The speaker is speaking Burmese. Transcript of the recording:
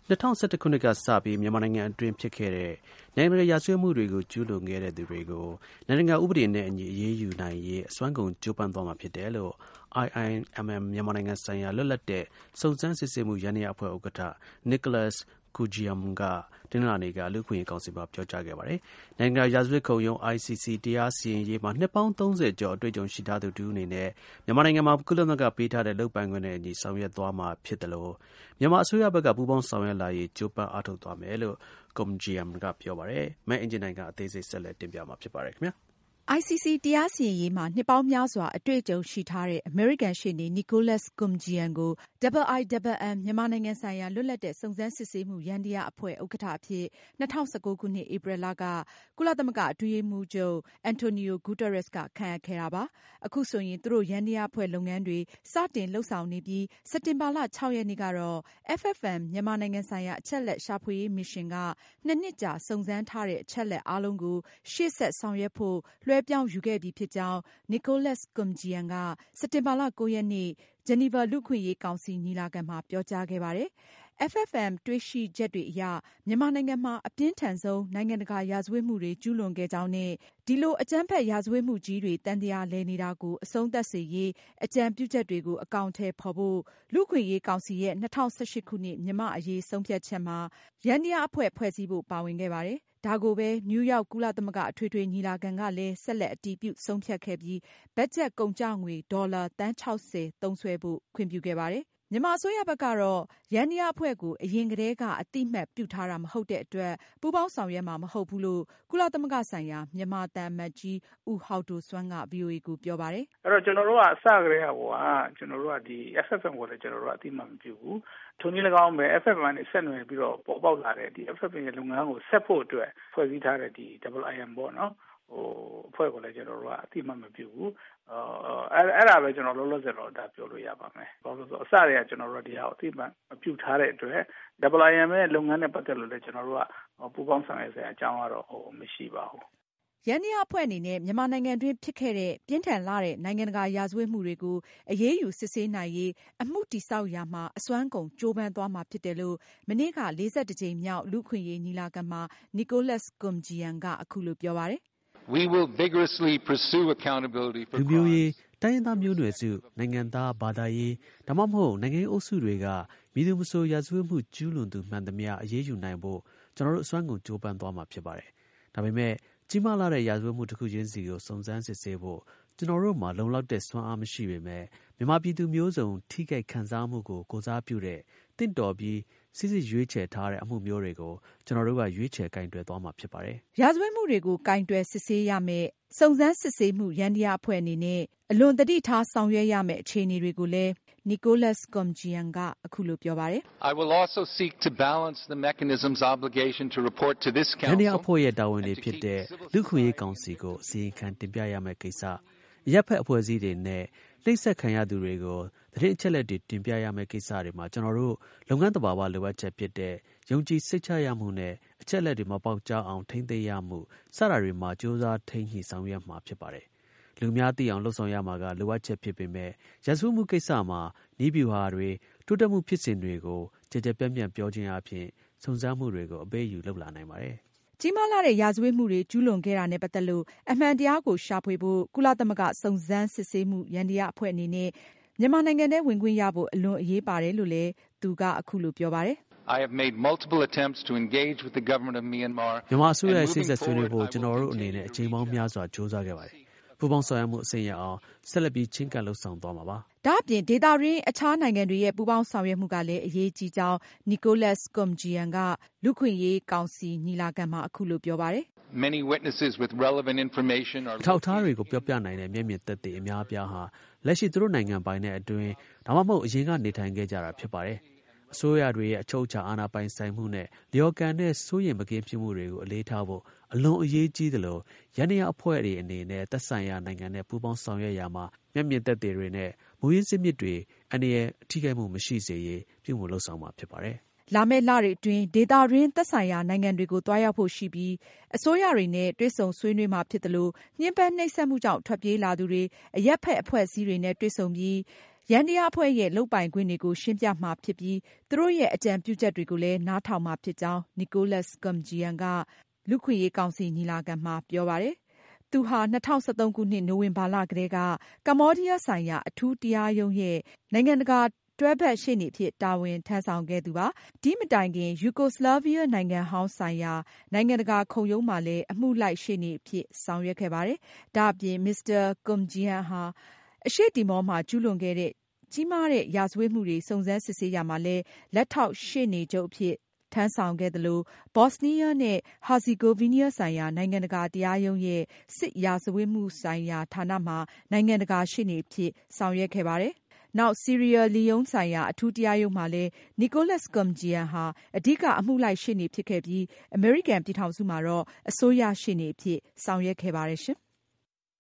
2011 ခုနှစ်ကစပြီးမြန်မာနိုင်ငံအတွင်းဖြစ်ခဲ့တဲ့နိုင်ငံတကာရာဇဝတ်မှုတွေကိုကျူးလွန်ခဲ့တဲ့သူတွေကိုနိုင်ငံတကာဥပဒေနဲ့အညီအရေးယူနိုင်ရေးအစွမ်းကုန်ကြိုးပမ်းသွားမှာဖြစ်တယ်လို့ IIMM မြန်မာနိုင်ငံဆိုင်ရာလွတ်လပ်တဲ့စုံစမ်းစစ်ဆေးမှုယန္တရားအဖွဲ့ဥက္ကဋ္ဌ Nicholas Koumjian ကတနင်္လာနေ့ကလူ့အခွင့်အရေးကောင်စီမှာပြောကြားခဲ့ပါတယ်။နိုင်ငံတကာရာဇဝတ်ခုံရုံး ICC တရားစီရင်ရေးမှာနှစ်ပေါင်း 30 ကျော်အတွေ့အကြုံရှိထားသူတစ်ဦးအနေနဲ့မြန်မာနိုင်ငံမှာကုလသမဂ္ဂပေးထားတဲ့လုပ်ပိုင်ခွင့်နဲ့အညီဆောင်ရွက်သွားမှာဖြစ်တယ်လို့မြန်မာအစိုးရဘက်ကပူးပေါင်းဆောင်ရွက်လာရေးကြိုးပမ်းအားထုတ်သွားမယ်လို့ Koumjian ကပြောပါတယ်။မအင်ဂျင်နိုင်ကအသေးစိတ်ဆက်လက်တင်ပြမှာဖြစ်ပါတယ်ခင်ဗျာ။ ICC တရားစီရင်ရေးမှာနှစ်ပေါင်းများစွာအတွေ့အကြုံရှိထားတဲ့အမေရိကန်ရှေ့နေ Nicholas Koumjian ကို IIMM မြန်မာနိုင်ငံဆိုင်ရာလွတ်လပ်တဲ့စုံစမ်းစစ်ဆေးမှုယန္တရားအဖွဲ့ဥက္ကဋ္ဌအဖြစ်2019 ခုနှစ်ဧပြီလကကုလသမဂ္ဂအတွင်းရေးမှူးချုပ် Antonio Guterres ကခန့်အပ်ခဲ့တာပါ။ အခုဆိုရင်သူတို့ယန္တရားအဖွဲ့လုပ်ငန်းတွေစတင်လုပ်ဆောင်နေပြီးစက်တင်ဘာလ 6 ရက်နေ့ကတော့ FFM မြန်မာနိုင်ငံဆိုင်ရာအချက်အလက်ရှာဖွေရေးမစ်ရှင်က2 နှစ်ကြာစုံစမ်းထားတဲ့အချက်အလက်အားလုံးကိုရှေ့ဆက်ဆောင်ရွက်ဖို့လွှဲပြောင်းယူခဲ့ပြီဖြစ်ကြောင်း Nicholas Koumjian ကစက်တင်ဘာလ 9 ရက်နေ့ ဂျနီဗာလူ့အခွင့်အရေးကောင်စီညီလာခံမှာပြောကြားခဲ့ပါတယ်။ FFM တွေ့ရှိချက်တွေအရမြန်မာနိုင်ငံမှာအပြင်းထန်ဆုံးနိုင်ငံတကာရာဇဝတ်မှုတွေကျူးလွန်ခဲ့ကြောင်းနဲ့ဒီလိုအကြမ်းဖက်ရာဇဝတ်မှုကြီးတွေသံသရာလည်နေတာကိုအဆုံးသတ်စေရေးအကြံပြုချက်တွေကိုအကောင်အထည်ဖေါ်ဖို့လူ့အခွင့်အရေးကောင်စီရဲ့2018 ခုနှစ်မြန်မာ့အရေးဆုံးဖြတ်ချက်မှာယန္တရားအဖွဲ့ဖွဲ့စည်းဖို့ပါဝင်ခဲ့ပါတယ်။ ဒါကိုပဲနယူးရောက်ကုလသမဂ္ဂအထွေထွေညီလာခံကလည်းဆက်လက်အတည်ပြုဆုံးဖြတ်ခဲ့ပြီးဘတ်ဂျက်ကုန်ကျငွေဒေါ်လာသန်း 60 သုံးစွဲဖို့ခွင့်ပြုခဲ့ပါတယ်။ မြန်မာအစိုးရဘက်ကတော့ယန္တရားအဖွဲ့ကိုအရင်ကတည်းကအသိအမှတ်ပြုထားတာမဟုတ်တဲ့အတွက်ပူးပေါင်းဆောင်ရွက်မှာမဟုတ်ဘူးလို့ကုလသမဂ္ဂဆိုင်ရာမြန်မာသံအမတ်ကြီးဦးဟောက်ဒိုဆွမ်းက VOA ကိုပြောပါတယ်။ "အဲ့တော့ကျနော်တို့ကအစကတည်းကကျနော်တို့ကဒီ FFM ကိုလည်းကျနော်တို့ကအသိအမှတ်မပြုဘူး။ထိုနည်း၎င်းပဲ FFM ကနေဆက်နွယ်ပြီးတော့ပေါ်ပေါက်လာတဲ့ဒီ FFM ရဲ့လုပ်ငန်းကိုဆက်ဖို့အတွက်ဖွဲ့စည်းထားတဲ့ဒီ IIM ပေါ့နော်အဖွဲ့ကိုလည်းကျနော်တို့ကအသိအမှတ်မပြုဘူး။အဲ့ဒါပဲကျနော်လောလောဆယ်တော့ဒါပြောလို့ရပါမယ်။ဘာလို့လဲဆိုတော့အစတည်းကကျနော်တို့ဒီဟာကိုအသိအမှတ်မပြုထားတဲ့အတွက် IIM ရဲ့လုပ်ငန်းနဲ့ပတ်သက်လို့လည်းကျနော်တို့ကပူးပေါင်းဆောင်ရွက်စရာအကြောင်းကတော့မရှိပါဘူး။ယန္တရားအဖွဲ့အနေနဲ့မြန်မာနိုင်ငံတွင်းဖြစ်ခဲ့တဲ့ပြင်းထန်လှတဲ့နိုင်ငံတကာရာဇဝတ်မှုတွေကိုအရေးယူစစ်ဆေးနိုင်ရေးအမှုတည်ဆောက်ရာမှာအစွမ်းကုန်ကြိုးပမ်းသွားမှာဖြစ်တယ်လို့မနေ့က 41 ကြိမ်မြောက်လူ့အခွင့်အရေးညီလာခံမှာ Nicholas Koumjian ကအခုလိုပြောပါတယ်။ "လူမျိုးရေးတိုင်းရင်းသားမျိုးနွယ်စုနိုင်ငံသားဘာသာရေးဒါမှမဟုတ်နိုင်ငံရေးအုပ်စုတွေကမည်သူမဆိုရာဇဝတ်မှုကျူးလွန်သူမှန်သမျှအရေးယူနိုင်ဖို့ကျနော်တို့အစွမ်းကုန်ကြိုးပမ်းသွားမှာဖြစ်ပါတယ်။ဒါပေမဲ့ကြီးမားလှတဲ့ရာဇဝတ်မှုတစ်ခုချင်းစီကိုစုံစမ်းစစ်ဆေးဖို့ကျနော်တို့မှာလုံလောက်တဲ့စွမ်းအားမရှိပေမဲ့မြန်မာပြည်သူမျိုးစုံထိခိုက်ခံစားမှုကိုကိုယ်စားပြုတဲ့သင့်တော်ပြီးစိစစ်ရွေးချယ်ထားတဲ့အမှုမျိုးတွေကိုကျနော်တို့ကရွေးချယ်ကိုင်တွယ်သွားမှာဖြစ်ပါတယ်။ " ရာဇဝတ်မှုတွေကိုကိုင်တွယ်စစ်ဆေးရမယ့်စုံစမ်းစစ်ဆေးမှုယန္တရားအဖွဲ့အနေနဲ့အလွန်သတိထားဆောင်ရွက်ရမယ့်အခြေအနေတွေကိုလည်း Nicholas Koumjian ကအခုလိုပြောပါတယ်။ "ယန္တရားအဖွဲ့ရဲ့တာဝန်တွေဖြစ်တဲ့လူ့အခွင့်အရေးကောင်စီကိုအစီရင်ခံတင်ပြရမယ့်ကိစ္စအရပ်ဖက်အဖွဲ့အစည်းတွေနဲ့နှိပ်စက်ခံရသူတွေကိုသတင်းအချက်အလက်တွေတင်ပြရမယ့်ကိစ္စတွေမှာကျနော်တို့လုပ်ငန်းသဘာဝလိုအပ်ချက်ဖြစ်တဲ့ယုံကြည်စိတ်ချရမှုနဲ့အချက်အလက်တွေမပေါက်ကြားအောင်ထိန်းသိမ်းရမှုစတာတွေမှာကြိုးစားထိန်းညှိဆောင်ရွက်မှာဖြစ်ပါတယ်။လူအများသိအောင်လုပ်ဆောင်ရမှာကလိုအပ်ချက်ဖြစ်ပေမဲ့ရာဇဝတ်မှုကိစ္စမှာနည်းဗျူဟာတွေတိုးတက်မှုဖြစ်စဉ်တွေကိုကျယ်ကျယ်ပြန့်ပြန့်ပြောခြင်းအားဖြင့်စုံစမ်းမှုတွေကိုအပေးအယူလုပ်လာနိုင်ပါတယ်။ " ကြီးမားလှတဲ့ရာဇဝတ်မှုတွေကျူးလွန်ခဲ့တာနဲ့ပတ်သက်လို့အမှန်တရားကိုရှာဖွေဖို့ကုလသမဂ္ဂစုံစမ်းစစ်ဆေးမှုယန္တရားအဖွဲ့အနေနဲ့မြန်မာနိုင်ငံထဲဝင်ခွင့်ရဖို့အလွန်အရေးပါတယ်လို့လည်းသူကအခုလိုပြောပါတယ်။ "မြန်မာအစိုးရရဲ့စေ့စပ်ဆွေးနွေးဖို့ကျနော်တို့အနေနဲ့အကြိမ်ပေါင်းများစွာကြိုးစားခဲ့ပါတယ်။ပူးပေါင်းဆောင်ရွက်မှုအဆင့်ရအောင်ဆက်လက်ပြီးချဉ်းကပ်လုပ်ဆောင်သွားမှာပါ။ " ဒါအပြင်ဒေသတွင်းအခြားနိုင်ငံတွေရဲ့ပူးပေါင်းဆောင်ရွက်မှုကလည်းအရေးကြီးကြောင်း Nicholas Koumjian ကလူ့အခွင့်အရေးကောင်စီညီလာခံမှာအခုလိုပြောပါတယ်။ "အထောက်အထားတွေကိုပြောပြနိုင်တဲ့မျက်မြင်သက်သေအများအပြားဟာလက်ရှိသူတို့နိုင်ငံပိုင်နက်အတွင်းဒါမှမဟုတ်အရင်ကနေထိုင်ခဲ့ကြတာဖြစ်ပါတယ်။အစိုးရတွေရဲ့အချုပ်အခြာအာဏာပိုင်ဆိုင်မှုနဲ့လျော်ကန်တဲ့စိုးရိမ်မကင်းဖြစ်မှုတွေကိုအလေးထားဖို့အလွန်အရေးကြီးသလိုယန္တရားအဖွဲ့တွေအနေနဲ့သက်ဆိုင်ရာနိုင်ငံနဲ့ပူးပေါင်းဆောင်ရွက်ရာမှာမျက်မြင်သက်သေတွေနဲ့မူရင်းဇစ်မြစ်တွေအန္တရာယ်ထိခိုက်မှုမရှိစေရေးပြုမှုလုပ်ဆောင်မှာဖြစ်ပါတယ်။လာမယ့်လတွေအတွင်းဒေသတွင်းသက်ဆိုင်ရာနိုင်ငံတွေကိုသွားရောက်ဖို့ရှိပြီးအစိုးရတွေနဲ့တွေ့ဆုံဆွေးနွေးမှာဖြစ်သလိုညှဉ်းပန်းနှိပ်စက်မှုကြောင့်ထွက်ပြေးလာသူတွေအရပ်ဖက်အဖွဲ့အစည်းတွေနဲ့တွေ့ဆုံပြီးယန္တရားအဖွဲ့ရဲ့လုပ်ပိုင်ခွင့်တွေကိုရှင်းပြမှာဖြစ်ပြီးသူတို့ရဲ့အကြံပြုချက်တွေကိုလည်းနားထောင်မှာဖြစ်ကြောင်း Nicholas Koumjian ကလူ့အခွင့်အရေးကောင်စီညီလာခံမှာပြောပါတယ်။ သူဟာ2013ခုနှစ်နိုဝင်ဘာလကတည်းကကမ္ဘောဒီးယားဆိုင်ရာအထူးတရားရုံးရဲ့နိုင်ငံတကာတွဲဘက်ရှေ့နေအဖြစ်တာဝန်ထမ်းဆောင်ခဲ့သူပါ။ ဒီမတိုင်ခင်ယူဂိုစလာဗီးယားနိုင်ငံဟောင်းဆိုင်ရာနိုင်ငံတကာခုံရုံးမှာလည်းအမှုလိုက်ရှေ့နေအဖြစ်ဆောင်ရွက်ခဲ့ပါတယ်။ ဒါ့အပြင် Mr. Koumjian ဟာအရှေ့တီမောမှာကျူးလွန်ခဲ့တဲ့ကြီးမားတဲ့ရာဇဝတ်မှုတွေစုံစမ်းစစ်ဆေးရာမှာလည်းလက်ထောက်ရှေ့နေချုပ်အဖြစ်ထမ်းဆောင်ခဲ့သလို ဘော့စနီးယားနဲ့ဟာဇီဂိုဗီးနီးယားဆိုင်ရာနိုင်ငံတကာတရားရုံးရဲ့စစ်ရာဇဝတ်မှုဆိုင်ရာဌာနမှာနိုင်ငံတကာရှေ့နေအဖြစ်ဆောင်ရွက်ခဲ့ပါတယ်။ နောက် ဆီရီယာလီယုန်းဆိုင်ရာအထူးတရားရုံးမှာလည်း Nicholas Koumjian ဟာအဓိကအမှုလိုက်ရှေ့နေဖြစ်ခဲ့ပြီးအမေရိကန်ပြည်ထောင်စုမှာတော့အစိုးရရှေ့နေအဖြစ်ဆောင်ရွက်ခဲ့ပါတယ်ရှင်